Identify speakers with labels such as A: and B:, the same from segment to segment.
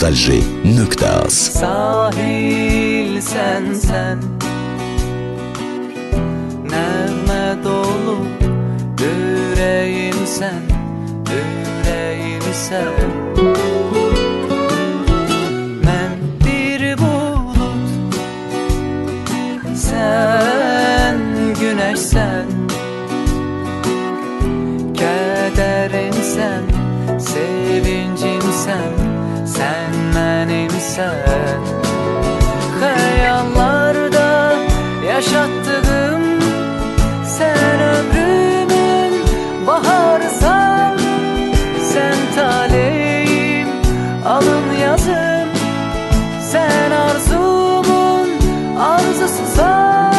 A: Nostalji.az.
B: Sahil sen Nəğmə dolu ürəyim sən Mən bir bulut sən günəşsən Kədərimsən, sevincimsən sən mənimsən Xəyallarda yaşatdığım sən ömrümün baharısan Sən taleyim, alın yazım Sən arzumun arzususan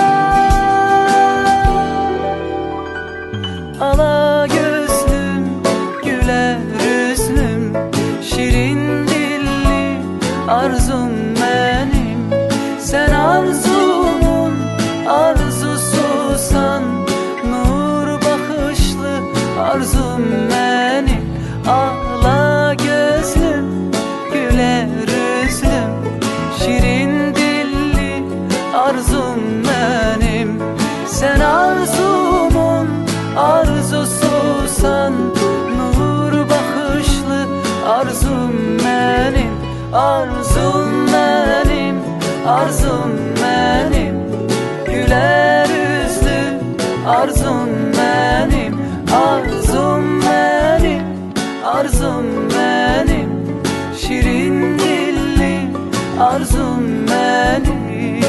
B: Ala gözlüm, güler üzlüm Şirin dilli arzum benim Sen arzumun arzususan Nur bakışlı arzum benim Ağla gözlüm, güler üzlüm Şirin dilli arzum benim Sen arzumun arzususan Nur bakışlı arzum benim Arzum benim, arzum benim Güler yüzlü arzum benim Arzum benim, arzum benim Şirin dilli arzum benim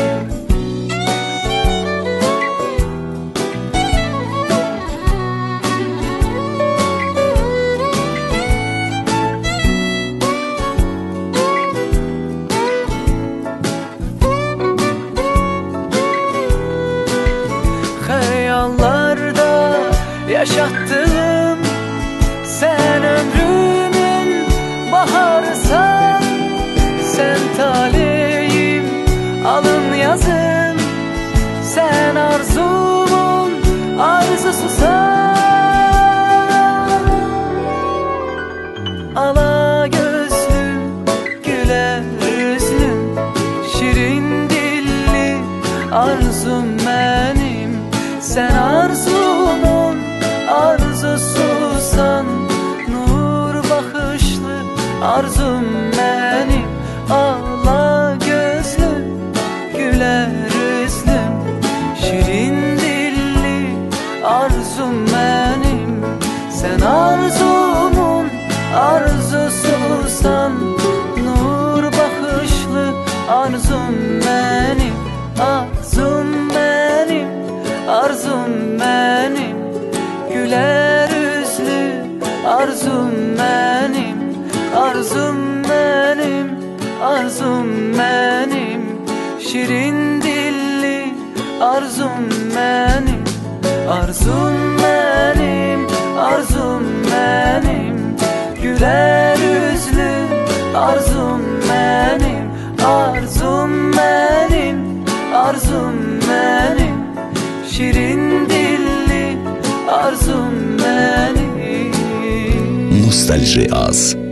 B: Hayallarda yaşattığım Sen ömrümün baharısan Sen taleyim, alın yazım Sen arzumun arzususan Ala gözlüm, güler yüzlüm Şirin dilli arzum benim Sen arzumun arzususan Nur bakışlı arzum benim Ağla gözlüm, güler yüzlüm Şirin dilli arzum benim Sen arzumun arzususan Nur bakışlı arzum benim Arzum benim, arzum benim Güler yüzlü arzum benim Arzum benim, arzum benim Şirin dilli arzum benim Arzum benim, arzum benim Güler yüzlü arzum benim Arzum benim, arzum benim Şirin dilli arzum benim
A: Nostalji.az.